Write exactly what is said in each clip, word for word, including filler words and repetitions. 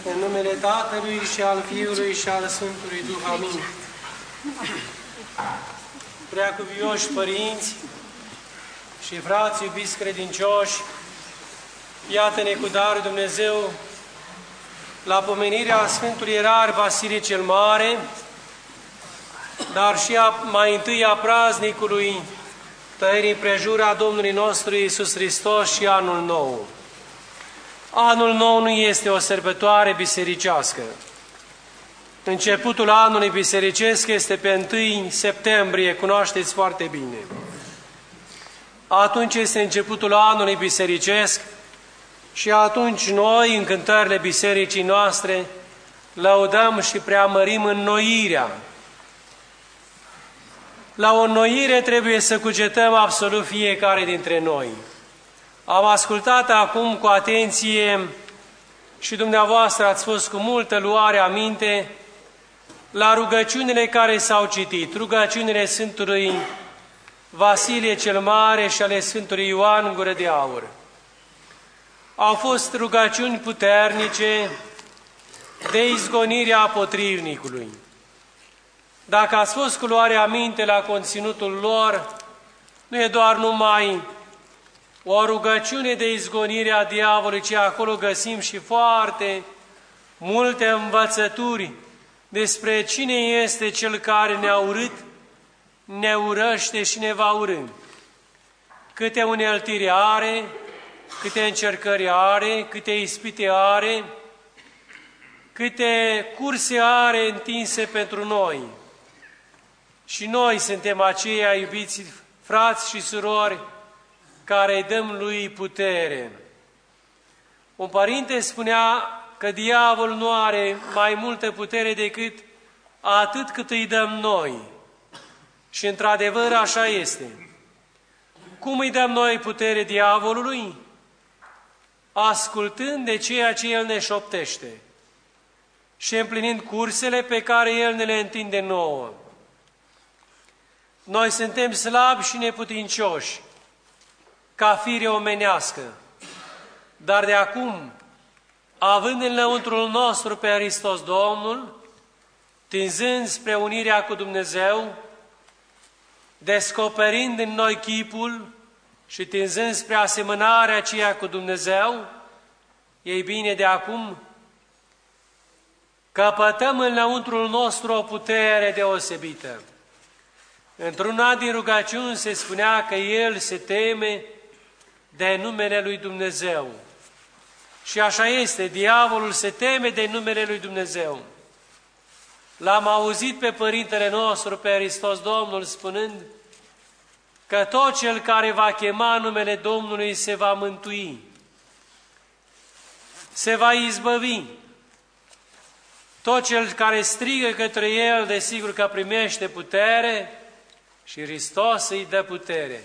În numele Tatălui și al Fiului și al Sfântului Duh. Amin. Preacuvioși părinți și frați iubiți credincioși, iată-ne cu darul Dumnezeu la pomenirea Sfântului Ierar Vasile cel Mare, dar și a, mai întâi a praznicului tăierii împrejura Domnului nostru Iisus Hristos și Anul Nou. Anul Nou nu este o sărbătoare bisericească. Începutul anului bisericesc este pe întâi septembrie, cunoașteți foarte bine. Atunci este începutul anului bisericesc și atunci noi, în cântările bisericii noastre, lăudăm și preamărim înnoirea. La o înnoire trebuie să cugetăm absolut fiecare dintre noi. Am ascultat acum cu atenție și dumneavoastră ați fost cu multă luare aminte la rugăciunile care s-au citit, rugăciunile Sfântului Vasile cel Mare și ale Sfântului Ioan Gură de Aur. Au fost rugăciuni puternice de izgonirea potrivnicului. Dacă ați fost cu luare aminte la conținutul lor, nu e doar numai o rugăciune de izgonire a diavolului, ci acolo găsim și foarte multe învățături despre cine este Cel care ne-a urât, ne urăște și ne va urî. Câte uneltiri are, câte încercări are, câte ispite are, câte curse are întinse pentru noi. Și noi suntem aceia, iubiți frați și surori, care îi dăm lui putere. Un părinte spunea că diavolul nu are mai multă putere decât atât cât îi dăm noi. Și într-adevăr așa este. Cum îi dăm noi putere diavolului? Ascultând de ceea ce el ne șoptește și împlinind cursele pe care el ne le întinde nouă. Noi suntem slabi și neputincioși, ca fire omenească, dar de acum, având în lăuntrul nostru pe Hristos Domnul, tinzând spre unirea cu Dumnezeu, descoperind în noi chipul și tinzând spre asemănarea aceea cu Dumnezeu, ei bine, de acum căpătăm în lăuntrul nostru o putere deosebită. Într-una din rugăciuni se spunea că el se teme de numele lui Dumnezeu. Și așa este, diavolul se teme de numele lui Dumnezeu. L-am auzit pe Părintele nostru, pe Hristos Domnul, spunând că tot cel care va chema numele Domnului se va mântui, se va izbăvi. Tot cel care strigă către el, desigur că primește putere și Hristos îi dă putere.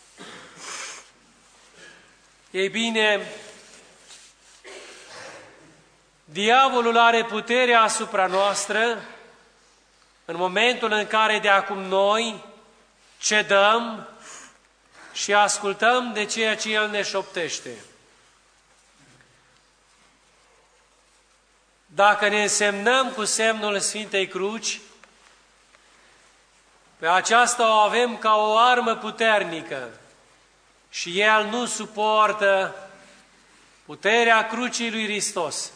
Ei bine, diavolul are putere asupra noastră în momentul în care de acum noi cedăm și ascultăm de ceea ce el ne șoptește. Dacă ne însemnăm cu semnul Sfintei Cruci, pe aceasta o avem ca o armă puternică și el nu suportă puterea crucii lui Hristos.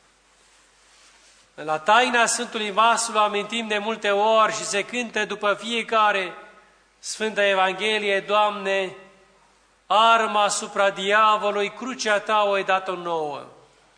La taina Sfântului Maslu amintim de multe ori și se cântă după fiecare Sfântă Evanghelie: Doamne, arma asupra diavolului, crucea Ta o-ai dat-o nouă.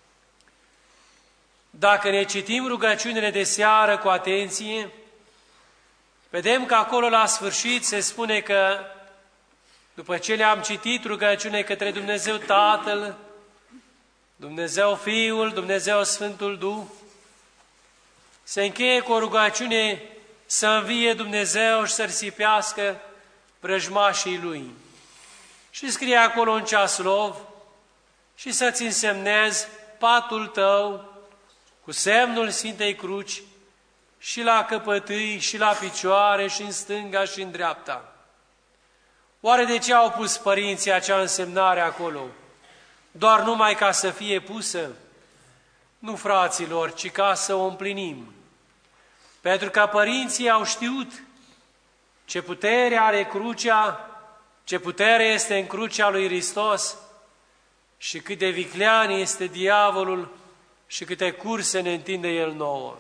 Dacă ne citim rugăciunile de seară cu atenție, vedem că acolo la sfârșit se spune că după ce le-am citit rugăciune către Dumnezeu Tatăl, Dumnezeu Fiul, Dumnezeu Sfântul Duh, se încheie cu o rugăciune să învie Dumnezeu și să risipească vrăjmașii Lui. Și scrie acolo un ceaslov și să-ți însemnezi patul tău cu semnul Sfintei Cruci și la căpătâi, și la picioare, și în stânga, și în dreapta. Oare de ce au pus părinții acea însemnare acolo? Doar numai ca să fie pusă? Nu, fraților, ci ca să o împlinim. Pentru că părinții au știut ce putere are crucea, ce putere este în crucea lui Hristos și cât de viclean este diavolul și câte curse ne întinde el nouă.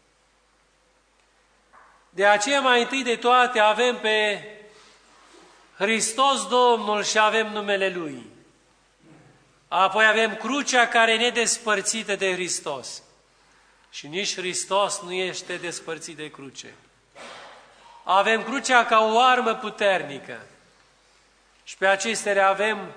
De aceea, mai întâi de toate, avem pe Hristos Domnul și avem numele Lui. Apoi avem crucea care e nedespărțită de Hristos. Și nici Hristos nu este despărțit de cruce. Avem crucea ca o armă puternică. Și pe acestea le avem,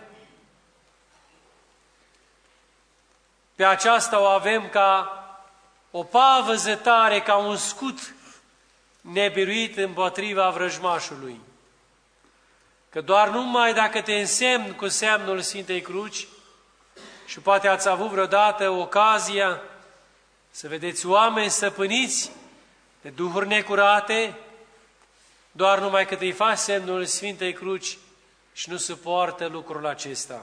pe aceasta o avem ca o pavăză tare, ca un scut nebiruit împotriva vrăjmașului. Că doar numai dacă te însemn cu semnul Sfintei Cruci, și poate ați avut vreodată ocazia să vedeți oameni stăpâniți de duhuri necurate, doar numai că îi faci semnul Sfintei Cruci și nu suportă lucrul acesta.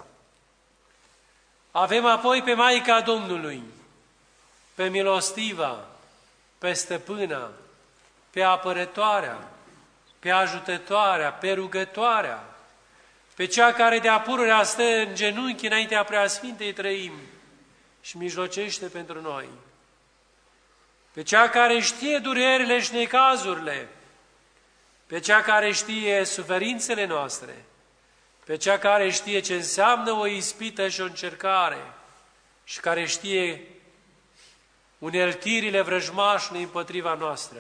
Avem apoi pe Maica Domnului, pe Milostiva, pe Stăpâna, pe Apărătoarea, pe Ajutătoarea, pe Rugătoarea, pe cea care de-a pururea stă în genunchi înaintea Preasfintei Trăimi și mijlocește pentru noi, pe cea care știe durerile și necazurile, pe cea care știe suferințele noastre, pe cea care știe ce înseamnă o ispită și o încercare și care știe uneltirile vrăjmașului împotriva noastră.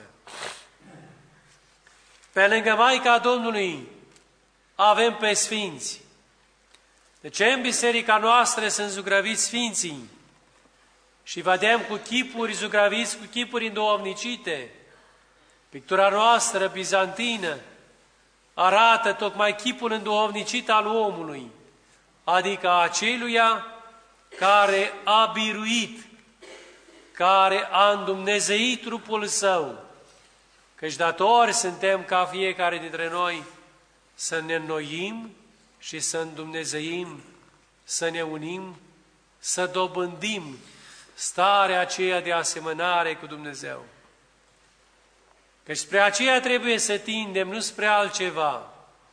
Pe lângă Maica Domnului avem pe Sfinți. De ce în biserica noastră sunt zugrăviți Sfinții? Și vedem cu chipuri zugrăviți, cu chipuri înduhovnicite. Pictura noastră bizantină arată tocmai chipul înduhovnicit al omului, adică aceluia care a biruit, care a îndumnezeit trupul său, căci datori suntem ca fiecare dintre noi să ne înnoim și să îndumnezeim, să ne unim, să dobândim starea aceea de asemănare cu Dumnezeu. Căci spre aceea trebuie să tindem, nu spre altceva.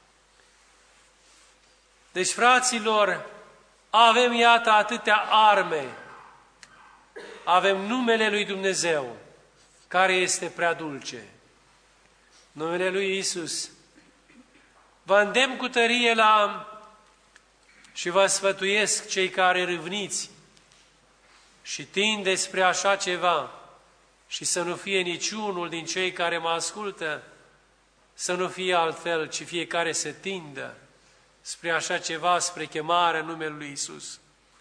Deci, fraților, avem, iată, atâtea arme. Avem numele lui Dumnezeu, care este prea dulce. Numele lui Iisus. Vă îndemn cu tărie la și vă sfătuiesc cei care râvniți și tindeți spre așa ceva, și să nu fie niciunul din cei care mă ascultă, să nu fie altfel, ci fiecare să tindă spre așa ceva, spre chemarea numelui lui Iisus.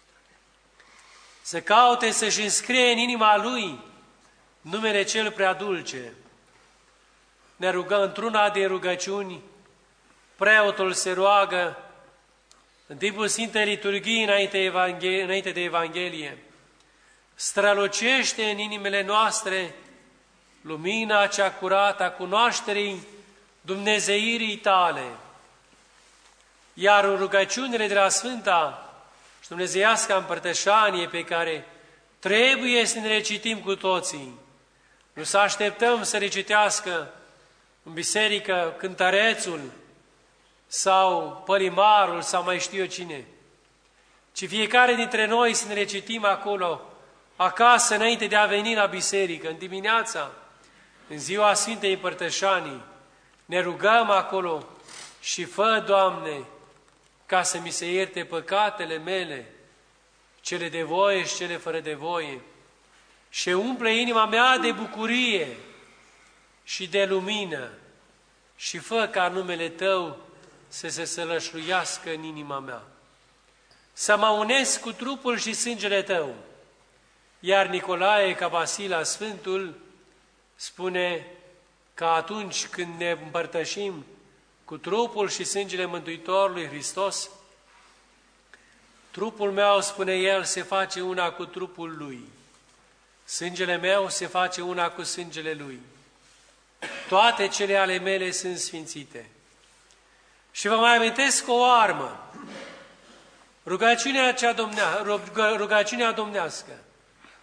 Să caute să-și înscrie în inima lui numele cel prea dulce. Ne rugăm într-una de rugăciuni, preotul se roagă în timpul Sfintei Liturghii înainte, înainte de Evanghelie. Strălucește în inimile noastre lumina cea curată a cunoașterii dumnezeirii tale. Iar în rugăciunile de la Sfânta și Dumnezeiasca Împărtășanie pe care trebuie să ne recitim cu toții, nu să așteptăm să recitească în biserică cântărețul sau pălimarul sau mai știu eu cine, ci fiecare dintre noi să ne recitim acolo, acasă, înainte de a veni la biserică, în dimineața, în ziua Sfintei Împărtășanii, ne rugăm acolo și fă, Doamne, ca să mi se ierte păcatele mele, cele de voie și cele fără de voie, și umple inima mea de bucurie și de lumină și fă ca numele Tău să se sălășluiască în inima mea. Să mă unesc cu trupul și sângele Tău. Iar Nicolae, ca Vasila Sfântul, spune că atunci când ne împărtășim cu trupul și sângele Mântuitorului Hristos, trupul meu, spune el, se face una cu trupul Lui. Sângele meu se face una cu sângele Lui. Toate cele ale mele sunt sfințite. Și vă mai amintesc o armă, rugăciunea, cea domnea, rugăciunea domnească.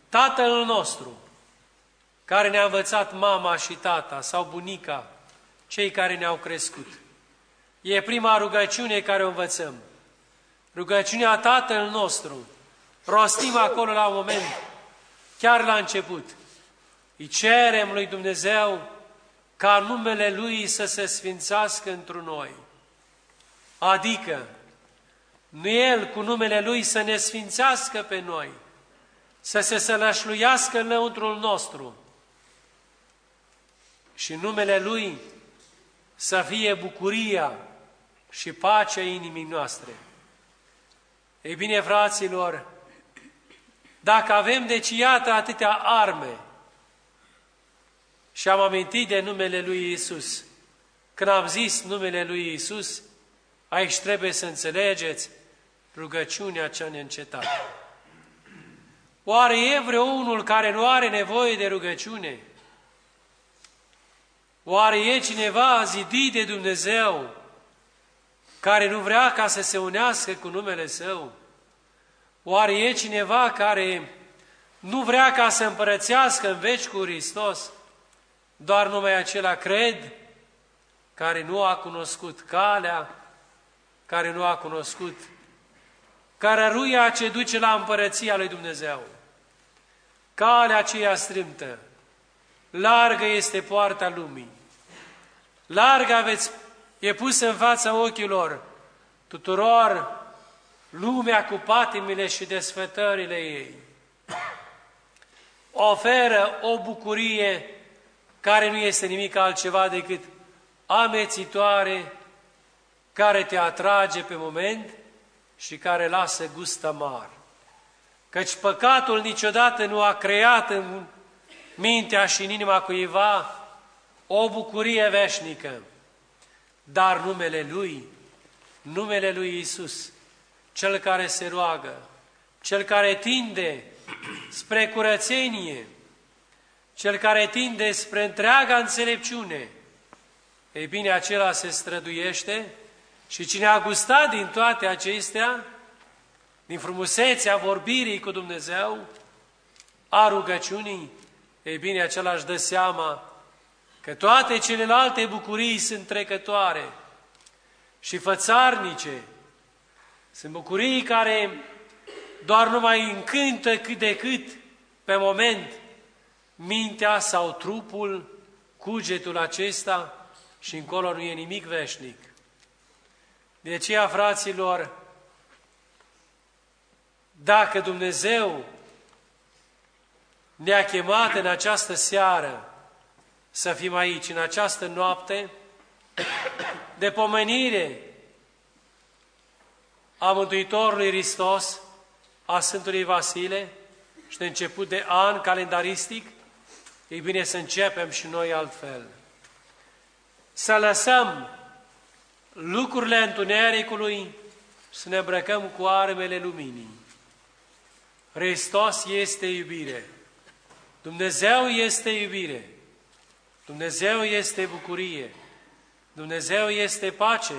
Tatăl nostru, care ne-a învățat mama și tata sau bunica, cei care ne-au crescut. E prima rugăciune care o învățăm. Rugăciunea Tatăl nostru, rostim acolo la un moment, chiar la început. Îi cerem lui Dumnezeu ca numele Lui să se sfințească întru noi. Adică, nu El cu numele Lui să ne sfințească pe noi, să se sălășluiască în lăuntrul nostru și numele Lui să fie bucuria și pacea inimii noastre. Ei bine, fraților, dacă avem deci iată atâtea arme și am amintit de numele Lui Iisus, când am zis numele Lui Iisus, aici trebuie să înțelegeți rugăciunea cea neîncetată. Oare e vreunul care nu are nevoie de rugăciune? Oare e cineva zidit de Dumnezeu care nu vrea ca să se unească cu numele Său? Oare e cineva care nu vrea ca să împărățească în veci cu Hristos? Doar numai acela cred, care nu a cunoscut calea, care nu a cunoscut cărăruia ce duce la împărăția lui Dumnezeu. Calea aceea strâmtă, largă este poarta lumii, largă aveți, e pusă în fața ochilor tuturor lumea cu patimile și desfătările ei. Oferă o bucurie care nu este nimic altceva decât amețitoare, care te atrage pe moment și care lasă gust amar. Căci păcatul niciodată nu a creat în mintea și în inima cuiva o bucurie veșnică, dar numele Lui, numele Lui Iisus, Cel care se roagă, Cel care tinde spre curățenie, Cel care tinde spre întreaga înțelepciune, ei bine, acela se străduiește și cine a gustat din toate acestea, din frumusețea vorbirii cu Dumnezeu, a rugăciunii, ei bine, acela își dă seama că toate celelalte bucurii sunt trecătoare și fățarnice. Sunt bucurii care doar nu mai încântă cât de cât pe moment mintea sau trupul, cugetul acesta și încolo nu e nimic veșnic. De aceea, fraților, dacă Dumnezeu ne-a chemat în această seară să fim aici, în această noapte de pomenire a Mântuitorului Hristos, a Sfântului Vasile și de început de an calendaristic, e bine să începem și noi altfel. Să lăsăm lucrurile întunericului, să ne îmbrăcăm cu armele luminii. Hristos este iubire. Dumnezeu este iubire. Dumnezeu este bucurie. Dumnezeu este pace.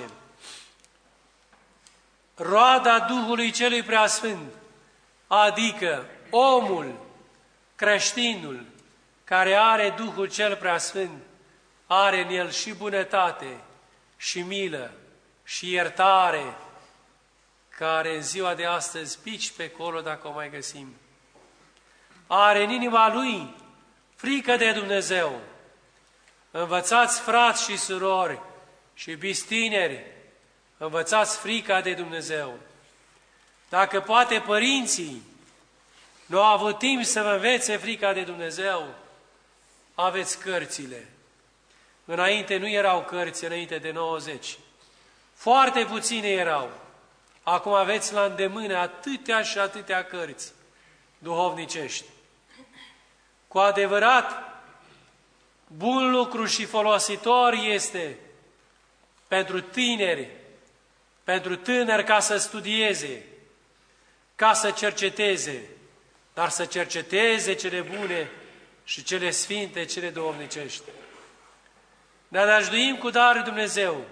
Roada Duhului Celui Preasfânt, adică omul, creștinul, care are Duhul Cel Preasfânt, are în el și bunătate, și milă, și iertare, care în ziua de astăzi pici pe colo dacă o mai găsim. Are în inima lui frică de Dumnezeu. Învățați, frați și surori, și iubiți tineri, învățați frica de Dumnezeu. Dacă poate părinții nu au avut timp să vă învețe frica de Dumnezeu, aveți cărțile. Înainte nu erau cărți, înainte de nouăzeci. Foarte puține erau. Acum aveți la îndemână atâtea și atâtea cărți duhovnicești. Cu adevărat, bun lucru și folositor este pentru tineri, pentru tânări ca să studieze, ca să cerceteze, dar să cerceteze cele bune și cele sfinte, cele duhovnicești. Ne nădăjduim cu darul Dumnezeu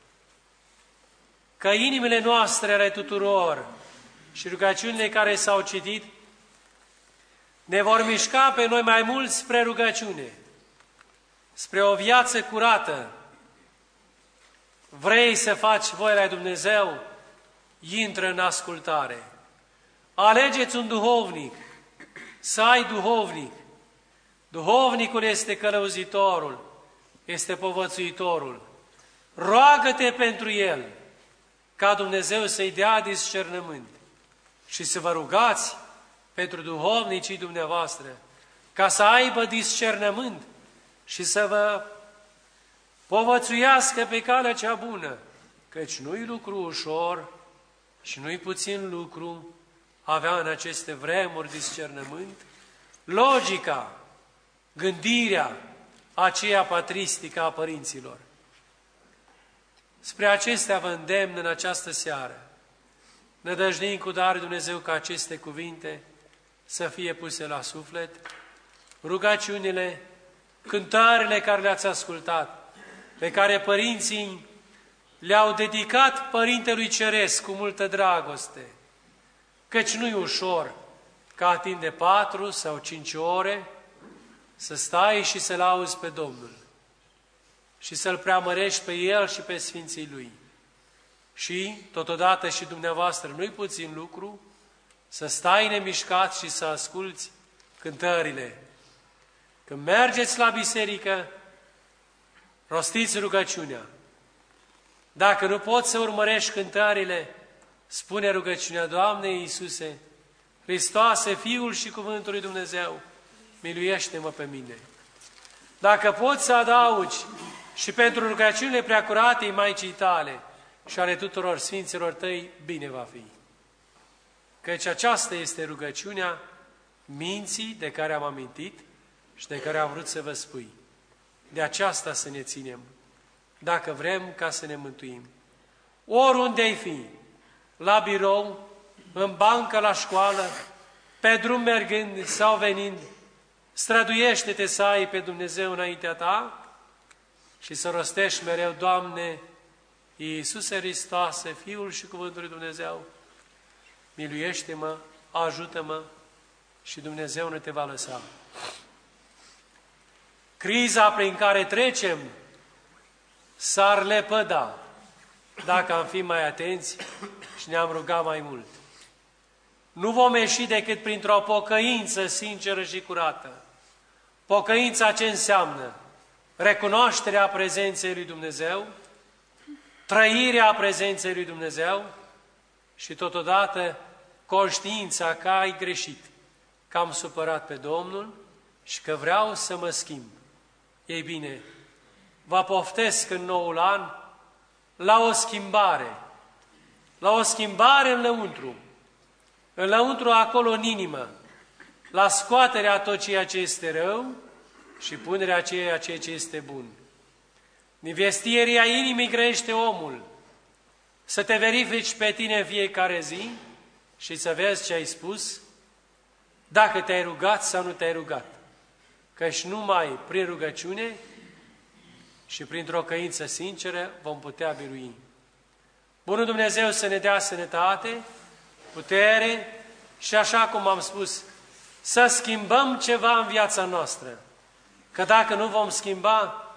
că inimile noastre ale tuturor și rugăciunile care s-au citit ne vor mișca pe noi mai mult spre rugăciune, spre o viață curată. Vrei să faci voia lui Dumnezeu? Intră în ascultare. Alegeți un duhovnic, să ai duhovnic. Duhovnicul este călăuzitorul, este povățuitorul. Roagă-te pentru el, ca Dumnezeu să-i dea discernământ. Și să vă rugați pentru duhovnicii dumneavoastră, ca să aibă discernământ și să vă povățuiască pe calea cea bună, căci nu-i lucru ușor și nu-i puțin lucru avea în aceste vremuri discernământ, logica, gândirea aceea patristică a părinților. Spre acestea vă îndemn în această seară. Nădăjduim cu darul Dumnezeu ca aceste cuvinte să fie puse la suflet, rugăciunile, cântările care le-ați ascultat, pe care părinții le-au dedicat Părintelui Ceresc cu multă dragoste, căci nu-i ușor ca timp de patru sau cinci ore să stai și să-L auzi pe Domnul și să-L preamărești pe El și pe Sfinții Lui. Și, totodată și dumneavoastră, nu-i puțin lucru să stai nemișcat și să asculți cântările. Când mergeți la biserică, rostiți rugăciunea. Dacă nu poți să urmărești cântările, spune rugăciunea: Doamne Iisuse, Hristoase, Fiul și Cuvântul lui Dumnezeu, miluiește-mă pe mine. Dacă poți să adaugi și pentru rugăciunile preacuratei Maicii tale și ale tuturor Sfinților tăi, bine va fi. Căci aceasta este rugăciunea minții de care am amintit și de care am vrut să vă spui. De aceasta să ne ținem, dacă vrem ca să ne mântuim. Oriunde ai fi, la birou, în bancă, la școală, pe drum mergând sau venind, străduiește-te să ai pe Dumnezeu înaintea ta și să rostești mereu: Doamne Iisuse Hristoase, Fiul și Cuvântul lui Dumnezeu, miluiește-mă, ajută-mă și Dumnezeu nu te va lăsa. Criza prin care trecem s-ar lepăda dacă am fi mai atenți și ne-am rugat mai mult. Nu vom ieși decât printr-o pocăință sinceră și curată. Pocăința ce înseamnă? Recunoașterea prezenței lui Dumnezeu, trăirea prezenței lui Dumnezeu și totodată conștiința că ai greșit, că am supărat pe Domnul și că vreau să mă schimb. Ei bine, vă poftesc în noul an la o schimbare, la o schimbare în lăuntru, în lăuntru acolo în inimă, la scoaterea tot ceea ce este rău și punerea ceea ce este bun. Din vestieria inimii grăiește omul, să te verifici pe tine în fiecare zi și să vezi ce ai spus, dacă te-ai rugat sau nu te-ai rugat. Căci numai prin rugăciune și printr-o căință sinceră vom putea birui. Bunul Dumnezeu să ne dea sănătate, putere și, așa cum am spus, să schimbăm ceva în viața noastră. Că dacă nu vom schimba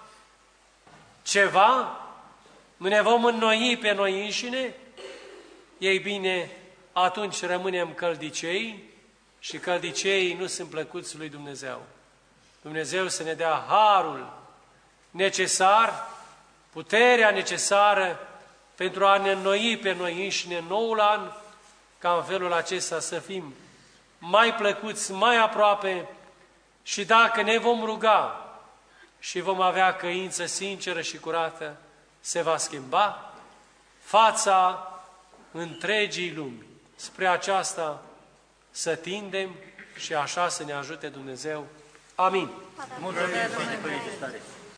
ceva, nu ne vom înnoi pe noi înșine, ei bine, atunci rămânem căldicei și căldiceii nu sunt plăcuți lui Dumnezeu. Dumnezeu să ne dea harul necesar, puterea necesară pentru a ne înnoi pe noi înșine în noul an, ca în felul acesta să fim mai plăcuți, mai aproape și dacă ne vom ruga și vom avea căință sinceră și curată, se va schimba fața întregii lumi. Spre aceasta să tindem și așa să ne ajute Dumnezeu. Amin. Mulțumesc, Părinte Părinte Stare.